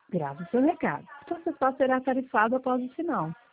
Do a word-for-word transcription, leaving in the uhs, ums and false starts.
Grave o seu recado. O processal será tarifado após o sinal.